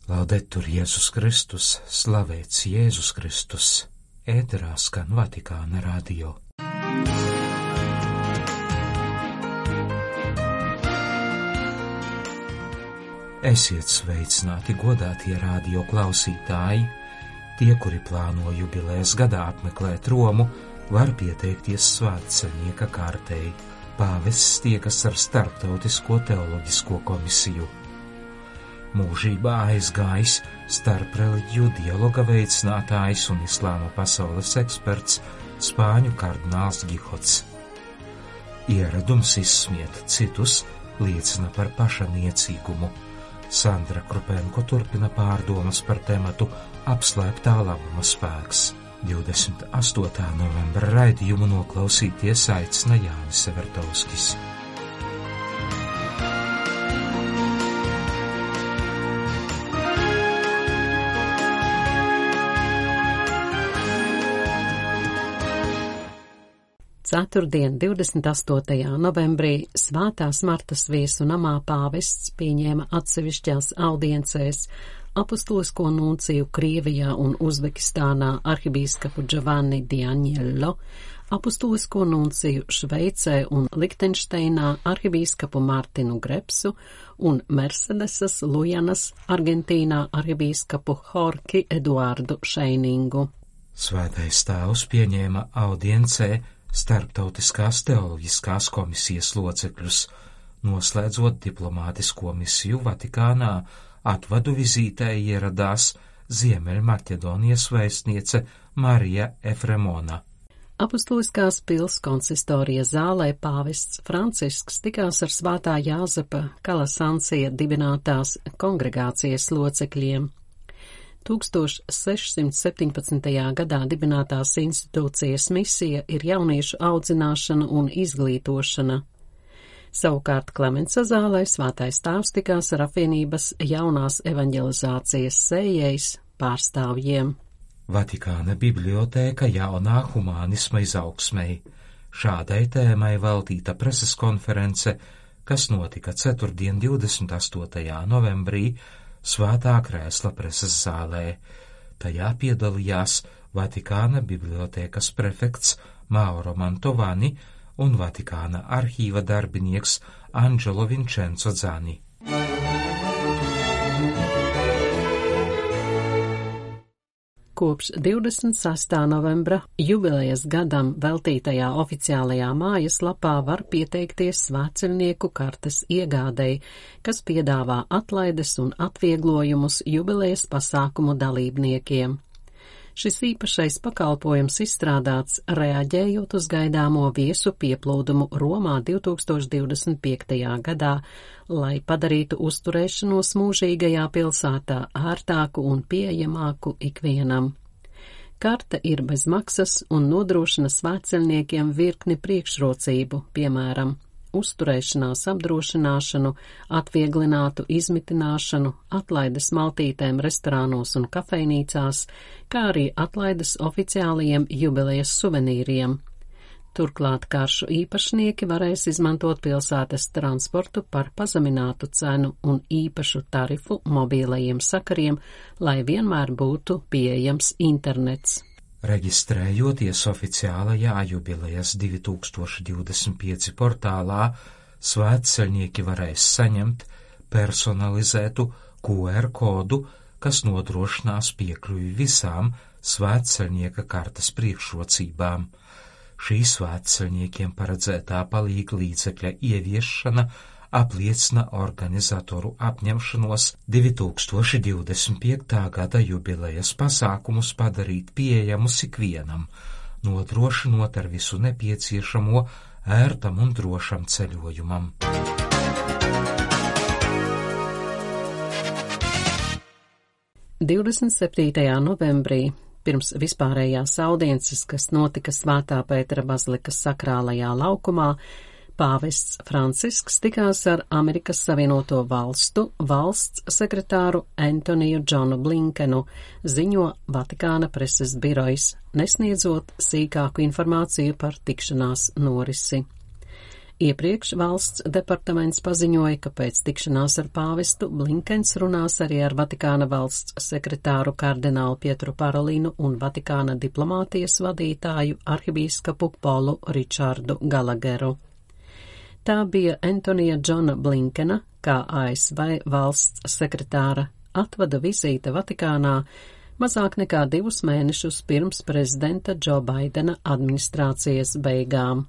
Laudetur Jēzus Kristus, slavēts Jēzus Kristus, ēterā skan Vatikāna radio. Esiet sveicināti, godātie radio klausītāji! Tie, kuri plāno jubilejas gadā apmeklēt Romu, var pieteikties svētceļnieka kārtei. Pāvests tiekas ar Starptautisko teoloģisko komisiju. Mūžībā aizgājis starpreļģiju dialoga veicinātājs un islāma pasaules eksperts spāņu kardināls Gihots. Ieradums izsmiet citus liecina par pašaniecīgumu. Sandra Krupenko turpina pārdomas par tematu apslēptā labuma spēks. 28. novembra raidījumu noklausīties aicina Jānis Severtovskis. Ceturtdien, 28. novembrī, Svētās Martas viesu namā pāvests pieņēma atsevišķās audiencēs apustulisko nunciju Krievijā un Uzbekistānā arhibīskapu Giovanni Diaņello, apustulisko nunciju Šveicē un Liktenšteinā arhibīskapu Mārtinu Grepsu un Mercedesas Lujanas Argentīnā arhibīskapu Jorki Eduardu Šeiningu. Svētais tēvs pieņēma audiencē Starptautiskās teoloģiskās komisijas locekļus, noslēdzot diplomātisko misiju Vatikānā. Atvadu vizītē ieradās Ziemeļmaķedonijas vēstniece Marija Efremona. Apustuliskās pils konsistorija zālē pāvests Francisks tikās ar Svētā Jāzepa Kalasancija dibinātās kongregācijas locekļiem. 1617. gadā dibinātās institūcijas misija ir jauniešu audzināšana un izglītošana. Savukārt Klemensa zālē Svētais tēvs tikās ar apvienības jaunās evaņģelizācijas sējējs pārstāvjiem. Vatikāna bibliotēka jaunā humānisma izaugsmei. Šādai tēmai veltīta preses konference, kas notika ceturtdien 28. novembrī Svētā krēsla preses zālē. Tajā piedalījās Vatikāna bibliotēkas prefekts Mauro Mantovani un Vatikāna arhīva darbinieks Angelo Vincenzo Zani. Kopš 26. novembra jubilejas gadam veltītajā oficiālajā mājaslapā var pieteikties svētceļnieku kartes iegādei, kas piedāvā atlaides un atvieglojumus jubilejas pasākumu dalībniekiem. Šis īpašais pakalpojums izstrādāts reaģējot uz gaidāmo viesu pieplūdumu Romā 2025. gadā, lai padarītu uzturēšanos mūžīgajā pilsētā ērtāku un pieejamāku ikvienam. Karte ir bez maksas un nodrošina svētceļniekiem virkni priekšrocību, piemēram, uzturēšanās apdrošināšanu, atvieglinātu izmitināšanu, atlaides maltītēm restorānos un kafejnīcās, kā arī atlaides oficiālajiem jubilejas suvenīriem. Turklāt karšu īpašnieki varēs izmantot pilsētas transportu par pazeminātu cenu un īpašu tarifu mobīlajiem sakariem, lai vienmēr būtu pieejams internets. Reģistrējoties oficiālajā jubilejas 2025 portālā, svētceļnieki varēs saņemt personalizētu QR kodu, kas nodrošinās piekļuvi visām svētceļnieka kartes priekšrocībām. Šī svētceļniekiem paredzētā palīga līdzekļa ieviešana apliecina organizatoru apņemšanos 2025. gada jubilejas pasākumus padarīt pieejamus ikvienam, nodrošinot ar visu nepieciešamo ērtam un drošam ceļojumam. – 27. novembrī, pirms vispārējās audiences, kas notika Svētā Pētera bazilikas sakrālajā laukumā, pāvests Francisks tikās ar Amerikas Savienoto Valstu valsts sekretāru Antoniju Džonu Blinkenu, ziņo Vatikāna preses birojs, nesniedzot sīkāku informāciju par tikšanās norisi. Iepriekš valsts departaments paziņoja, ka pēc tikšanās ar pāvestu Blinkens runās arī ar Vatikāna valsts sekretāru kardinālu Pietru Parolinu un Vatikāna diplomātijas vadītāju arhibīskapu Polu Ričardu Galageru. Tā bija Antonija Džona Blinkena, kā ASV valsts sekretāra, atvada vizīte Vatikānā mazāk nekā 2 mēnešus pirms prezidenta Džo Baidena administrācijas beigām.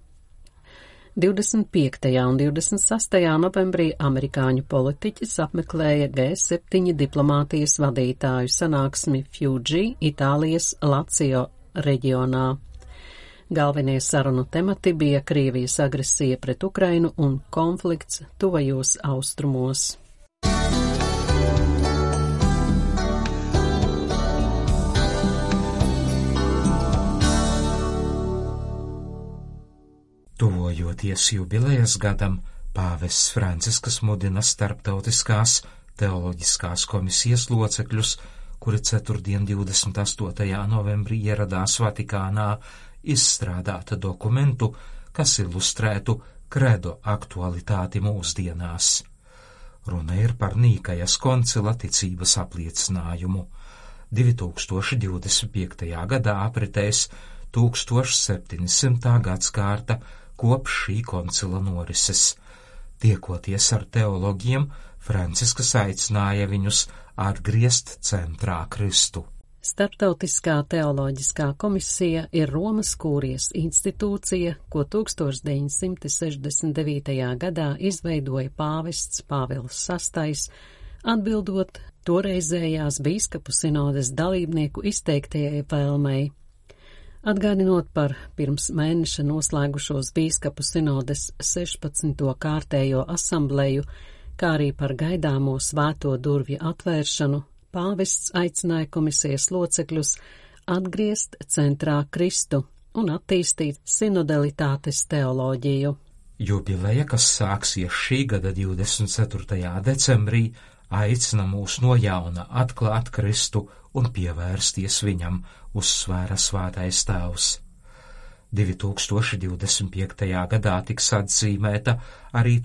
25. un 26. novembrī amerikāņu politiķis apmeklēja G7 diplomātijas vadītāju sanāksmi Fiudži, Itālijas Lazio reģionā. Galvenie sarunu temati bija Krievijas agresija pret Ukrainu un konflikts tuvajos austrumos. Tuvojoties jubilejas gadam, pāvests Francisks mudina starptautiskās teoloģiskās komisijas locekļus, kuri ceturtdien 28. novembrī ieradās Vatikānā, izstrādāt dokumentu, kas ilustrētu kredo aktualitāti mūsdienās. Runa ir par Nīkajas koncila ticības apliecinājumu. 2025. gadā apritēs 1700. gadskārta kopš šī koncila norises. Tiekoties ar teologiem, Francisks aicināja viņus atgriezt centrā Kristu. Starptautiskā teoloģiskā komisija ir Romas kūrijas institūcija, ko 1969. gadā izveidoja pāvests Pāvils VI, atbildot toreizējās bīskapu sinodes dalībnieku izteiktajai vēlmei. Atgādinot par pirms mēneša noslēgušos bīskapu sinodes 16. kārtējo asambleju, kā arī par gaidāmo svēto durvju atvēršanu, pāvests aicināja komisijas locekļus atgriezt centrā Kristu un attīstīt sinodalitātes teoloģiju. Jubileja, kas sāksies šī gada 24. decembrī, aicina mūs no jauna atklāt Kristu un pievērsties viņam, uzsvēra Svētais Tēvs. 2025. gadā tiks atzīmēta arī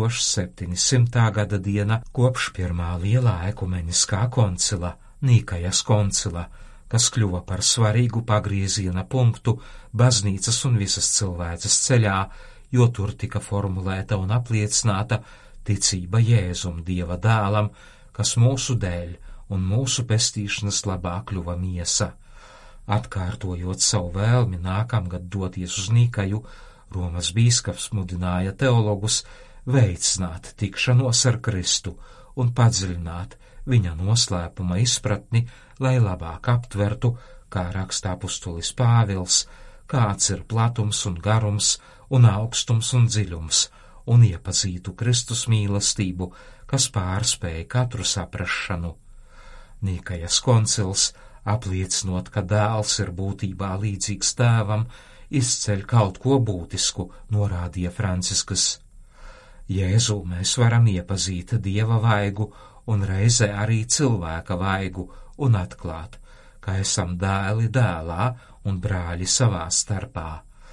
1700. gada diena kopš pirmā lielā ekumeniskā koncila, Nīkajas koncila, kas kļuva par svarīgu pagrieziena punktu baznīcas un visas cilvēces ceļā, jo tur tika formulēta un apliecināta ticība Jēzum, Dieva dēlam, kas mūsu dēļ un mūsu pestīšanas labā kļuva miesa. Atkārtojot savu vēlmi nākamgad doties uz Nīkaju, Romas bīskaps mudināja teologus veicināt tikšanos ar Kristu un padziļināt viņa noslēpuma izpratni, lai labāk aptvertu, kā raksta apustulis Pāvils, kāds ir platums un garums un augstums un dziļums, un iepazītu Kristus mīlestību, kas pārspēja katru saprašanu. Nīkajas koncils, apliecinot, ka dēls ir būtībā līdzīgs tēvam, izceļ kaut ko būtisku, norādīja Francisks. Jēzu mēs varam iepazīt Dieva vaigu un reizē arī cilvēka vaigu un atklāt, ka esam dēli dēlā un brāļi savā starpā.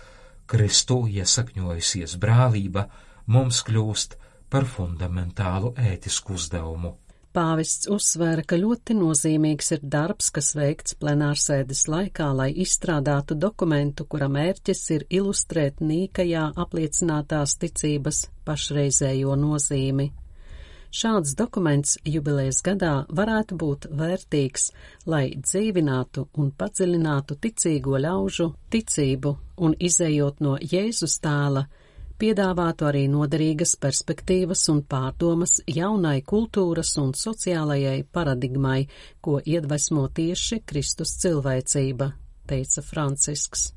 Kristu iesakņojusies brālība mums kļūst par fundamentālu ētisku uzdevumu. Pāvests uzsvēra, ka ļoti nozīmīgs ir darbs, kas veikts plenārsēdes laikā, lai izstrādātu dokumentu, kura mērķis ir ilustrēt Nīkajā apliecinātās ticības pašreizējo nozīmi. Šāds dokuments jubilejas gadā varētu būt vērtīgs, lai dzīvinātu un padziļinātu ticīgo ļaužu ticību un, izējot no Jēzus tēla, piedāvātu arī noderīgas perspektīvas un pārdomas jaunai kultūras un sociālajai paradigmai, ko iedvesmo tieši Kristus cilvēcība, teica Francisks.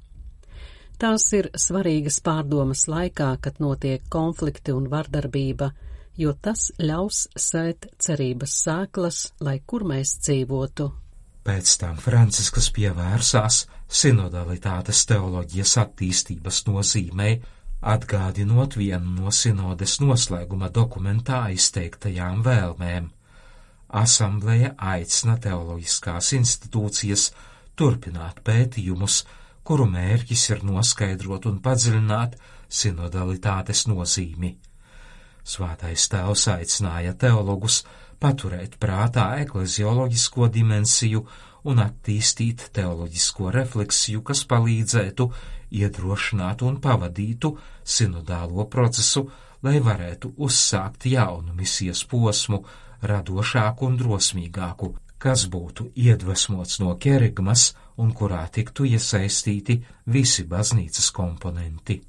Tās ir svarīgas pārdomas laikā, kad notiek konflikti un vardarbība, jo tas ļaus sēt cerības sēklas, lai kur mēs dzīvotu. Pēc tam Francisks pievērsās sinodalitātes teoloģijas attīstības nozīmei, atgādinot vienu no sinodes noslēguma dokumentā izteiktajām vēlmēm. Asambleja aicina teoloģiskās institūcijas turpināt pētījumus, kuru mērķis ir noskaidrot un padziļināt sinodalitātes nozīmi. Svētais Tēvs aicināja teologus paturēt prātā eklezioloģisko dimensiju un attīstīt teoloģisko refleksiju, kas palīdzētu iedrošināt un pavadītu sinodālo procesu, lai varētu uzsākt jaunu misijas posmu, radošāku un drosmīgāku, kas būtu iedvesmots no kerigmas un kurā tiktu iesaistīti visi baznīcas komponenti.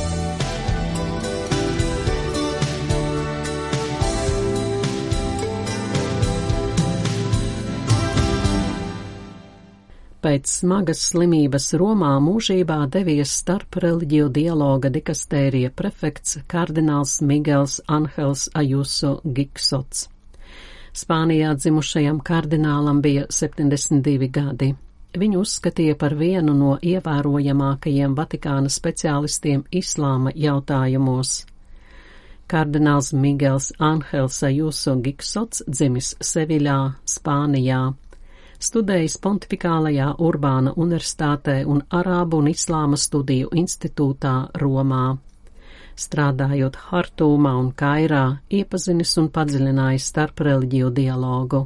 Pēc smagas slimības Romā mūžībā devies starp reliģiju dialoga dikastērija prefekts kardināls Migels Anhels Ajuso Giksots. Spānijā dzimušajam kardinālam bija 72 gadi. Viņu uzskatīja par vienu no ievērojamākajiem Vatikāna speciālistiem islāma jautājumos. Kardināls Migels Anhels Ajuso Giksots dzimis Seviļā, Spānijā. Studējis Pontifikālajā Urbāna universitātē un Arābu un Islāma studiju institūtā Romā. Strādājot Hartūmā un Kairā, iepazinis un padziļinājis starpreliģiju dialogu.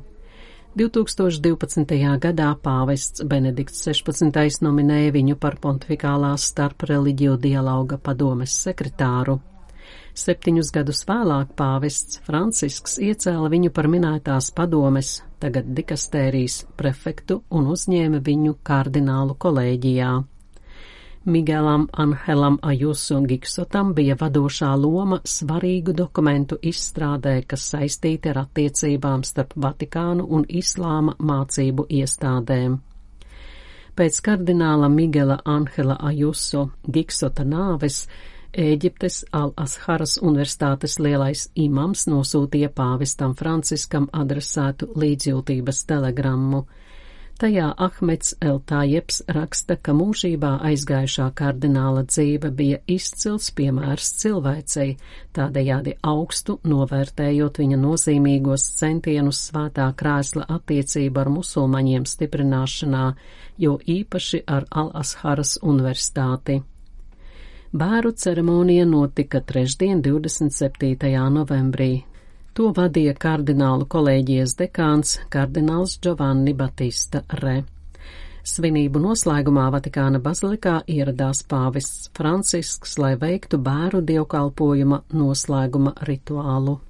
2012. gadā pāvests Benedikts 16. nominēja viņu par Pontifikālās starpreliģiju dialoga padomes sekretāru. 7 gadus vēlāk pāvests Francisks iecēla viņu par minētās padomes, tagad dikastērijas prefektu un uzņēma viņu kardinālu kolēģijā. Migelam Anhelam Ajuso Giksotam bija vadošā loma svarīgu dokumentu izstrādē, kas saistīti ar attiecībām starp Vatikānu un Islāma mācību iestādēm. Pēc kardināla Migela Anhela Ajuso Giksota nāves Ēģiptes Al-Asharas universitātes lielais imams nosūtīja pāvestam Franciskam adresētu līdzjūtības telegrammu. Tajā Ahmeds El-Tajebs raksta, ka mūžībā aizgājušā kardināla dzīve bija izcils piemērs cilvēcei, tādējādi augstu novērtējot viņa nozīmīgos centienus svētā krēsla attiecību ar musulmaņiem stiprināšanā, jo īpaši ar Al-Asharas universitāti. Bēru ceremonija notika trešdien 27. novembrī. To vadīja kardinālu kolēģijas dekāns kardināls Giovanni Battista Re. Svinību noslēgumā Vatikāna bazilikā ieradās pāvests Francisks, lai veiktu bēru dievkalpojuma noslēguma rituālu.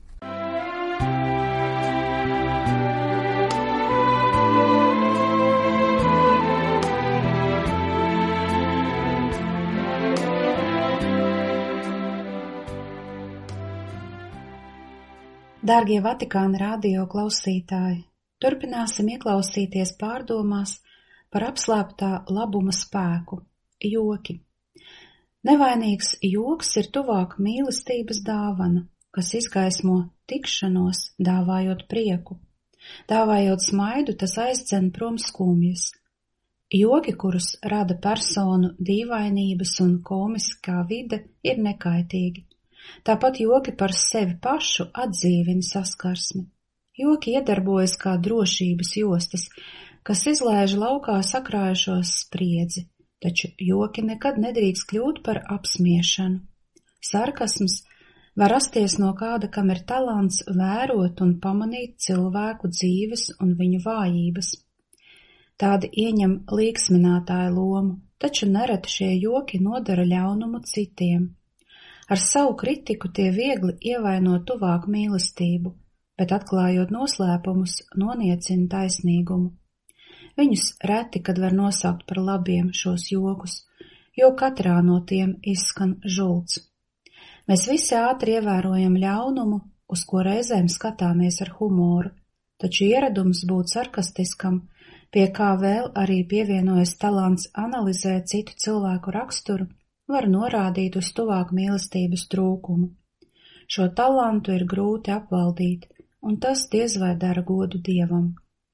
Dārgie Vatikāna radio klausītāji, turpināsim ieklausīties pārdomās par apslēptā labuma spēku – joki. Nevainīgs joks ir tuvāk mīlestības dāvana, kas izgaismo tikšanos, dāvājot prieku. Dāvājot smaidu, tas aizdzen prom skumjas. Joki, kurus rada personu dīvainības un komiskā vide, ir nekaitīgi. Tāpat joki par sevi pašu atdzīvina saskarsmi. Joki iedarbojas kā drošības jostas, kas izlaiž laukā sakrājušos spriedzi, taču joki nekad nedrīkst kļūt par apsmiešanu. Sarkasms var rasties no kāda, kam ir talants vērot un pamanīt cilvēku dzīves un viņu vājības. Tādi ieņem līksminātāju lomu, taču nereti šie joki nodara ļaunumu citiem. Ar savu kritiku tie viegli ievaino tuvāk mīlestību, bet atklājot noslēpumus, noniecina taisnīgumu. Viņus reti, kad var nosaukt par labiem šos jokus, jo katrā no tiem izskan žults. Mēs visi ātri ievērojam ļaunumu, uz ko reizēm skatāmies ar humoru, taču ieradums būt sarkastiskam, pie kā vēl arī pievienojas talants analizēt citu cilvēku raksturu, var norādīt uz tuvāk mīlestības trūkumu. Šo talantu ir grūti apvaldīt, un tas diez vai dara godu Dievam.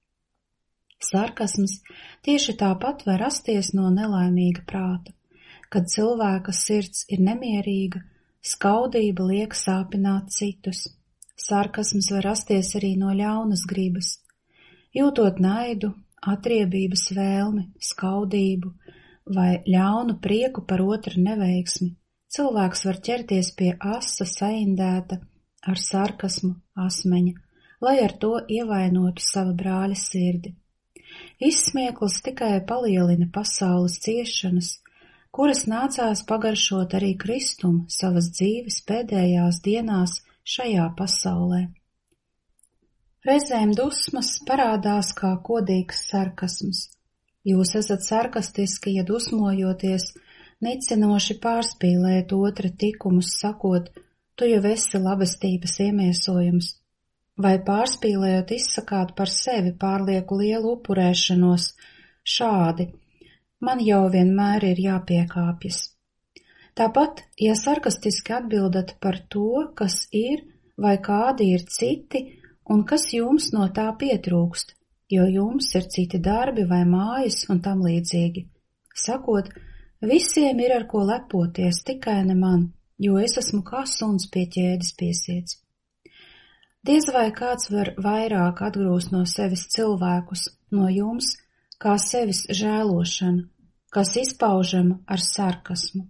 Sarkasms tieši tāpat var rasties no nelaimīga prāta, kad cilvēka sirds ir nemierīga, skaudība liek sāpināt citus. Sarkasms var rasties arī no ļaunas gribas, jūtot naidu, atriebības vēlmi, skaudību vai ļaunu prieku par otra neveiksmi. cilvēks var ķerties pie asa saindēta ar sarkasmu asmeņa, lai ar to ievainotu sava brāļa sirdi. Izsmiekls tikai palielina pasaules ciešanas, kuras nācās pagaršot arī Kristum savas dzīves pēdējās dienās šajā pasaulē. Reizēm dusmas parādās kā kodīgs sarkasms. Jūs esat sarkastiski, ja dusmojoties, nicinoši pārspīlēt otra tikumus, sakot, tu jau esi labestības iemiesojums, vai pārspīlējot izsakāt par sevi pārlieku lielu upurēšanos, šādi, man jau vienmēr ir jāpiekāpjas. Tāpat, ja sarkastiski atbildat par to, kas ir vai kādi ir citi, un kas jums no tā pietrūkst, jo jums ir citi darbi vai mājas un tam līdzīgi. Sakot, visiem ir ar ko lepoties, tikai ne man, jo es esmu kā suns pie ķēdes piesiets. Diez vai kāds var vairāk atgrūst no sevis cilvēkus, no jums, kā sevis žēlošana, kas izpaužama ar sarkasmu.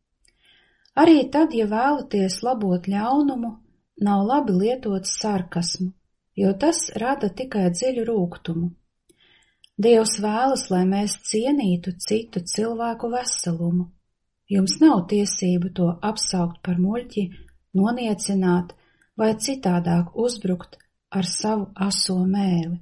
Arī tad, ja vēlaties labot ļaunumu, nav labi lietot sarkasmu, jo tas rada tikai dziļu rūgtumu. Dievs vēlas, lai mēs cienītu citu cilvēku veselumu. Jums nav tiesību to apsaukt par muļķi, noniecināt vai citādāk uzbrukt ar savu aso mēli.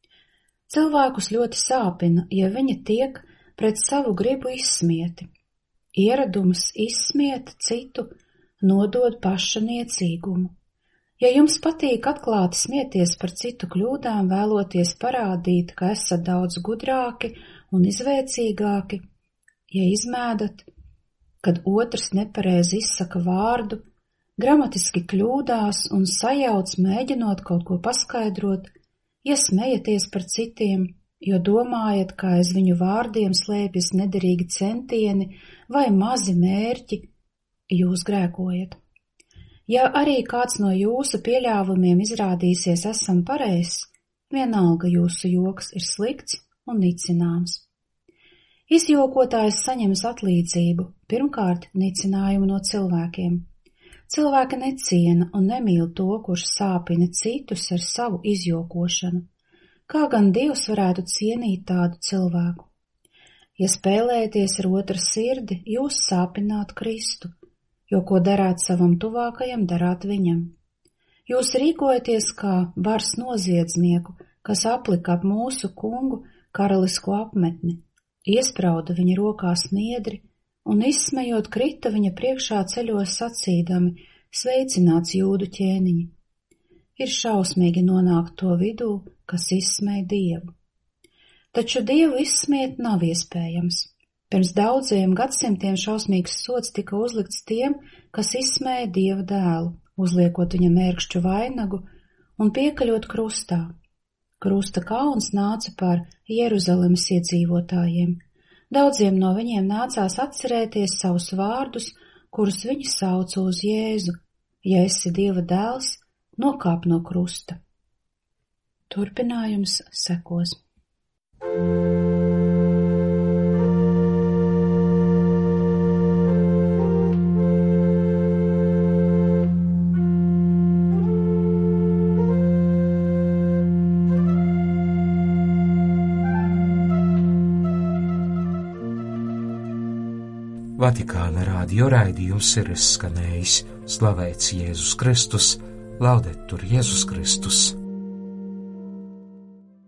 Cilvēkus ļoti sāpina, ja viņi tiek pret savu gribu izsmieti. Ieradums izsmiet citu nodod paša niecīgumu. Ja jums patīk atklāti smieties par citu kļūdām, vēloties parādīt, ka esat daudz gudrāki un izvēcīgāki, ja izmēdat, kad otrs nepareizi izsaka vārdu, gramatiski kļūdās un sajauc, mēģinot kaut ko paskaidrot, ja smejaties par citiem, jo domājat, ka aiz viņu vārdiem slēpjas nederīgi centieni vai mazi mērķi, jūs grēkojat. Ja arī kāds no jūsu pieļāvumiem izrādīsies esam pareizs, vienalga jūsu joks ir slikts un nicināms. Izjokotājs saņems atlīdzību, pirmkārt nicinājumu no cilvēkiem. Cilvēki neciena un nemīl to, kurš sāpina citus ar savu izjokošanu. Kā gan Dievs varētu cienīt tādu cilvēku? Ja spēlēties ar otra sirdi, jūs sāpināt Kristu, jo ko darāt savam tuvākajam, darāt viņam. Jūs rīkojaties kā bars noziedznieku, kas aplika ap mūsu kungu karalisko apmetni, iesprauda viņa rokās niedri un izsmejot krita viņa priekšā ceļos sacīdami, sveicināts jūdu ķēniņi. Ir šausmīgi nonākt to vidū, kas izsmej Dievu. Taču Dievu izsmiet nav iespējams. Pirms daudziem gadsimtiem šausmīgs sods tika uzlikts tiem, kas izsmēja Dieva dēlu, uzliekot viņam ērkšķu vainagu un piekaļot krustā. Krusta kauns nāca par Jeruzalemes iedzīvotājiem. Daudziem no viņiem nācās atcerēties savus vārdus, kurus viņi sauca uz Jēzu. Ja esi Dieva dēls, nokāp no krusta. Turpinājums sekos. Vatikāna radio raidījums ir izskanējis. Slavēts Jēzus Kristus, laudetur Jēzus Kristus.